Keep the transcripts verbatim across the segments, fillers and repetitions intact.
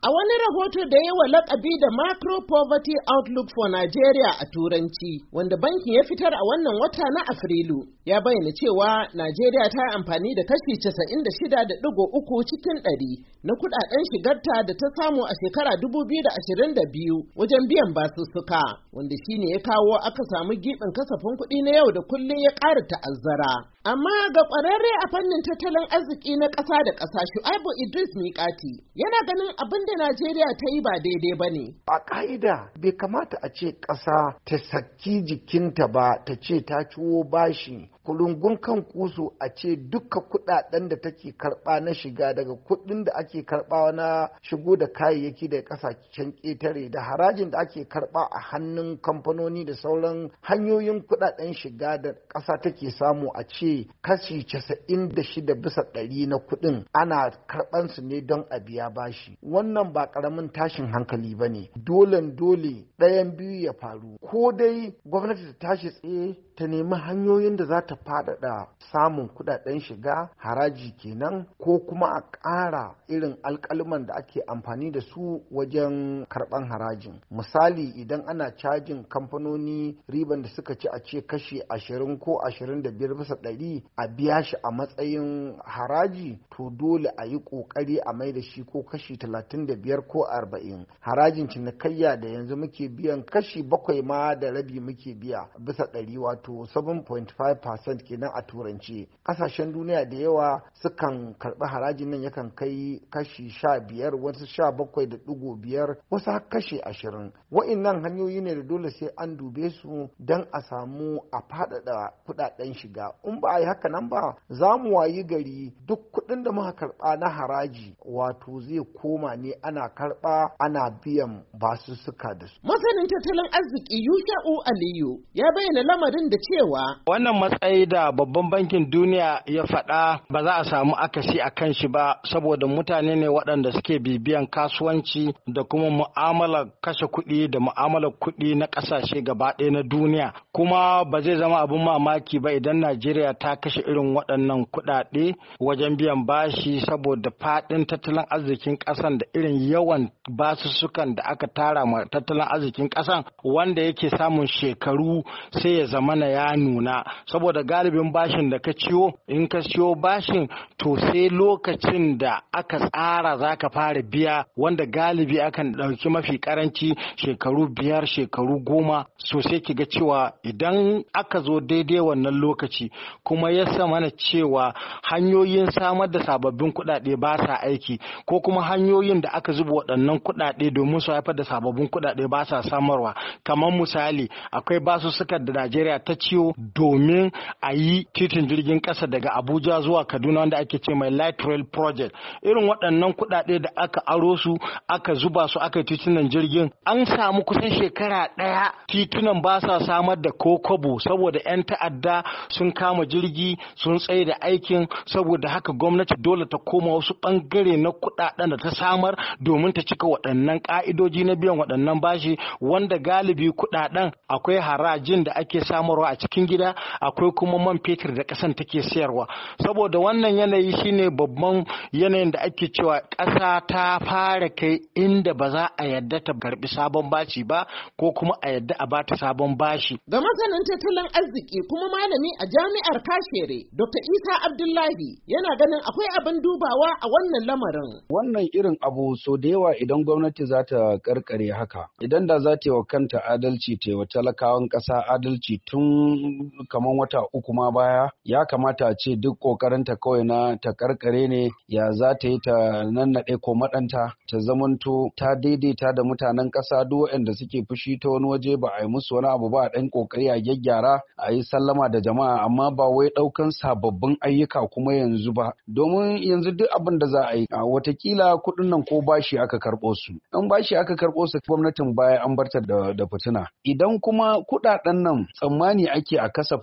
A wani rahoto da ya wa lakabi da Macro Poverty Outlook for Nigeria a Turanci, wanda bankin ya fitar a wannan wata na Afrilu, ya bayyana cewa Najeriya ta yi amfani da kashi casa'in da shida da ɗigo uku cikin ɗari na kuɗaɗen shigarta da ta samu a shekara dubu biyu da ashirin da biyu wajen biyan basussuka, wanda shine ya kawo aka samu giɓin kasafin kuɗi na yau da kullum ya ƙara ta'azzara. Amma ga ƙwararre a fannin tattalin arziki na ƙasa da ƙasa Shu'aibu Idris Miƙati yana ganin abin da Najeriya ta yi ba daidai ba ne. A ƙa'ida bai kamata a ce ƙasa ta saki jikinta ba ta ce ta ciwo bashi. Kulungun kan kusu a ce duka kudaden da take karba na shiga daga kudin da ake karba na shigo da kayayyaki da kasashen ƙetare da harajin da ake karba a hannun kamfanoni da sauran hanyoyin kudaden shiga da ƙasa take samu a ce kashi casa'in da shida bisa ɗari na kudin ana karban su ne don a biya bashi. Wannan ba ƙaramin tashin hankali ba ne. Dolen dole ɗayan biyu ya faru. Ko dai gwamnati ta tashi tsaye ta nemi hanyoyin da za ta faɗaɗa samun kuɗaɗen shiga haraji kenan, ko kuma a ƙara irin alƙalman da ake amfani da su wajen karɓan harajin. Misali, idan ana cajin kamfanoni riban da suka ci a ce kashi ashirin ko ashirin da biyar bisa ɗari a biya shi a matsayin haraji, to dole a yi ƙoƙari a mai da shi ko kashi talatin da biyar ko arba'in. Harajin cinikayya da yanzu muke biyan kashi bakwai ma da rabi muke biya bisa ɗari, wato seven point five percent kenan a turanci. Kasashen duniya da yawa sukan karɓi harajin nan yakan kai kashi sha biyar, wasu sha bakwai da ɗigo biyar, wasu har kashi ashirin. Wa'innan hanyoyi ne da dole sai an dube su don a samu a faɗaɗa kuɗaɗen shiga. In ba a yi haka nan ba, za mu wayi gari duk kuɗin da muka karɓa na haraji wato zai koma ne ana karɓa ana biyan basussuka da su. Masanin tattalin arziki Yusha'u Aliyu ya bayyana lamarin da cewa wannan matsayi da babban bankin duniya ya faɗa ba za a samu akasi a kan shi ba, saboda mutane ne waɗanda suke bibiyan kasuwanci da kuma mu'amalar kashe kuɗi da mu'amalar kuɗi na ƙasashe gaba ɗaya na duniya. Kuma ba zai zama abin mamaki ba idan Najeriya ta kashe irin waɗannan kuɗaɗe wajen biyan bashi, saboda faɗin tattalin arzikin ƙasan da irin yawan basussukan da aka tara ma tattalin arzikin ƙasan, wanda yake samun shekaru sai ya zamana ya nuna. Saboda galibin bashin da ka ciwo, in ka ciwo bashin to sai lokacin da aka tsara za ka fara biya, wanda galibi akan ɗauki mafi karanci shekaru biyar shekaru goma. So sai ki ga cewa idan aka zo daidai wannan lokaci kuma ya samana cewa hanyoyin samar da sababbin kuɗaɗe ba sa aiki, ko kuma hanyoyin da aka zuba waɗannan kuɗaɗe domin su haifar da sababbin kuɗaɗe ba sa samarwa. Kamar misali, akwai basussukan da Najeriya ta ciwo domin a yi titin jirgin ƙasa daga Abuja zuwa Kaduna wanda ake ce mai Light Rail Project. Irin waɗannan kuɗaɗe da aka aro su aka zuba su aka yi titunan jirgin, an samu kusan shekara ɗaya titunan ba sa samar da kokobo saboda 'yan ta'adda sun kama jirgi sun tsaye da aikin. Saboda haka gwamnati dole ta koma wasu ɓangare na kuɗaɗen da ta samar domin ta cika waɗannan ƙa'idoji na biyan waɗannan bashi, wanda galibi kuɗaɗen akwai harajin da ake samarwa a cikin gida, akwai kuma man fetur da ƙasan take sayarwa. Saboda wannan yanayi shine babban yanayin da ake cewa ƙasa ta fara kai inda ba za a yadda ta karbi sabon bashi ba, ko kuma a yadda a bata sabon bashi. Ga masanin tattalin arziki kuma malami a jami'ar Kashere, Doctor Isa Abdullahi yana ganin akwai abin dubawa a wannan lamarin. Wannan irin abu so da yawa idan gwamnati za ta karkare haka, idan da za ta yi wa kanta adalci, ta yi wa talakawan ƙasa adalci tun kamar wata uku ma baya, ya kamata a ce duk ƙoƙarinta kawai na ta karkare ne ya za ta yi ta nannaɗe ko maɗanta, ta zamanto ta daidaita da mutanen ƙasa duk waɗanda suke fushi ta wani waje ba a yi musu wani abu ba, a ɗan ƙoƙari a gyaggyara, a yi sallama da jama'a, amma ba wai ɗaukan sababbin ayyuka kuma yanzu ba, domin yanzu duk abin da za a yi a watakila kuɗin nan ko bashi aka karɓo su, in bashi aka karɓo su gwamnatin baya an barta da, da fitina. Idan kuma kuɗaɗen nan tsammani ake a kasafin kuɗi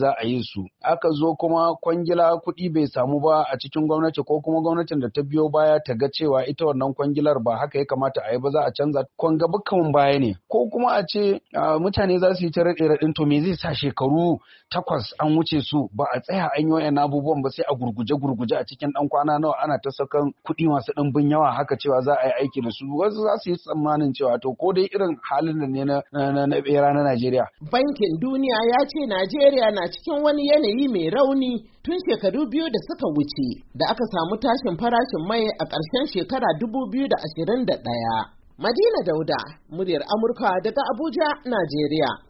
za a yi su. Aka zo kuma kwangila kuɗi bai samu ba a cikin gwamnati ko kuma gwamnatin da ta biyo baya ta ga cewa ita wannan kwangilar ba haka ya kamata a yi ba, za a canza kwanga bukan baya ne. Ko kuma a ce mutane za su yi ta raɗe raɗin to me zai sa shekaru takwas an wuce su ba a tsaya an yi wayan abubuwan ba, sai a gurguje gurguje a cikin ɗan kwana nawa ana ta sakan kuɗi masu ɗimbin yawa haka cewa za a yi aiki da su. Wasu za su yi tsammanin cewa to ko dai irin halin da ne na na bera na Najeriya. Bankin Duniya ya ce Najeriya na cikin wani yanayi mai rauni tun shekaru biyu da suka wuce da aka samu tashin farashin mai a ƙarshen shekara dubu biyu da ashirin da ɗaya. Madina Dauda, muryar Amurka daga Abuja, Najeriya.